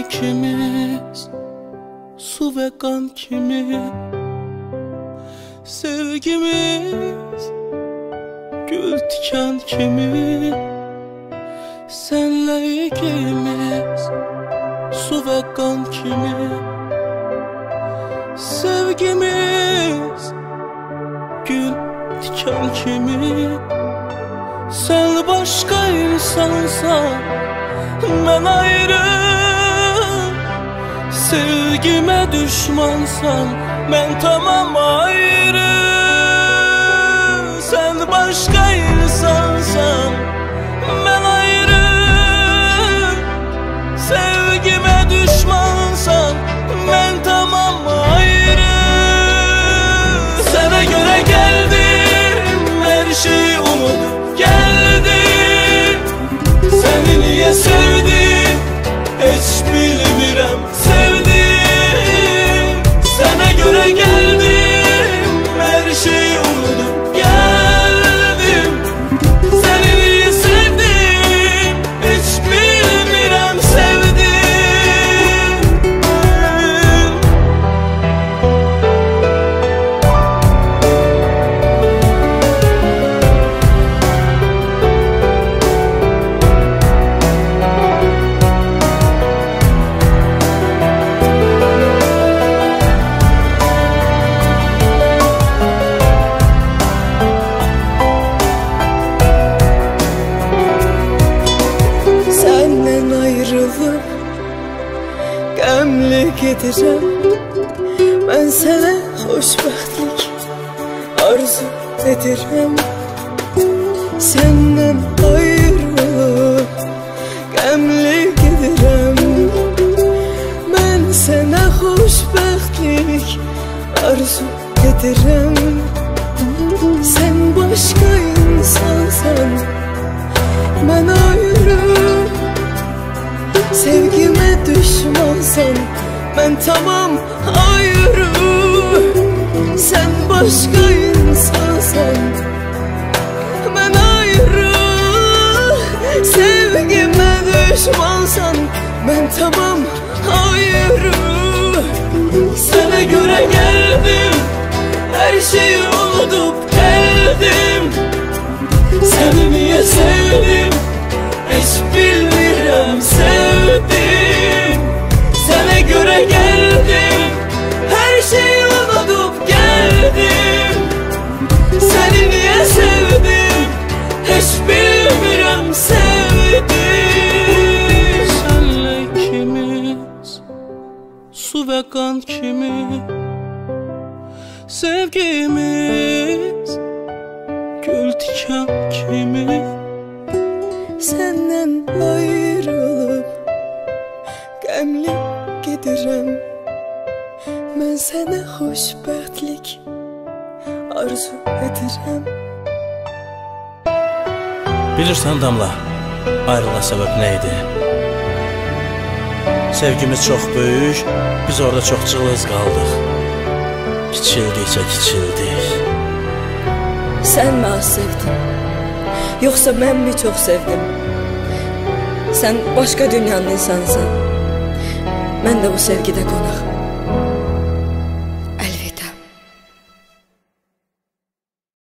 ikimiz, su ve kan kimi. Sevgimiz gül tikan kimi. Senle ikimiz, su ve kan kimi. Sevgimiz gül tikan kimi. Sen başka insansan ben ayrı. Sevgime düşmansan ben tamam ayrı. Sen başka insansan ben ayrı. Sevgime düşmansan ben tamam ayrı. Sana göre geldim, her şeyi unutup geldim. Seni niye sevdim hiç bilmirəm, sevdim. Sana göre geldim, her şeyi unutup geldim. Seni niye sevdim hiç bilmirəm, sevdim. Qəmli gedirəm, mən sənə xoşbəxtlik arzu edirəm. Səndən ayrılıb qəmli gedirəm, mən sənə xoşbəxtlik arzu edirəm. Sən başqa insansan mən ayrı. Sevgime düşmansan ben tamam ayrı. Sen başka insansan ben ayrı. Sevgime düşmansan ben tamam ayrı. Sana göre geldim, her şeyi unutup geldim. Seni niye sevdim hiç bilmirəm, sevdim. Sana göre geldim, her şeyi unutup geldim. Seni niye sevdim hiç bilmirəm, sevdim. Senle ikimiz, su ve kan kimi. Sevgimiz gül tikan kimi. Səndən ayrılıb qəmli gedirəm, mən sənə xoşbəxtlik arzu edirəm. Bilirsən Damla, ayrılma səbəb nə idi? Sevgimiz çox böyük, biz orada çox cılız qaldıq. Kiçildikcə kiçildik. Sən mi az sevdin, yoxsa mən mi çox sevdim? Sən başqa dünyanın insansan, mən də bu sevgidə qonaq.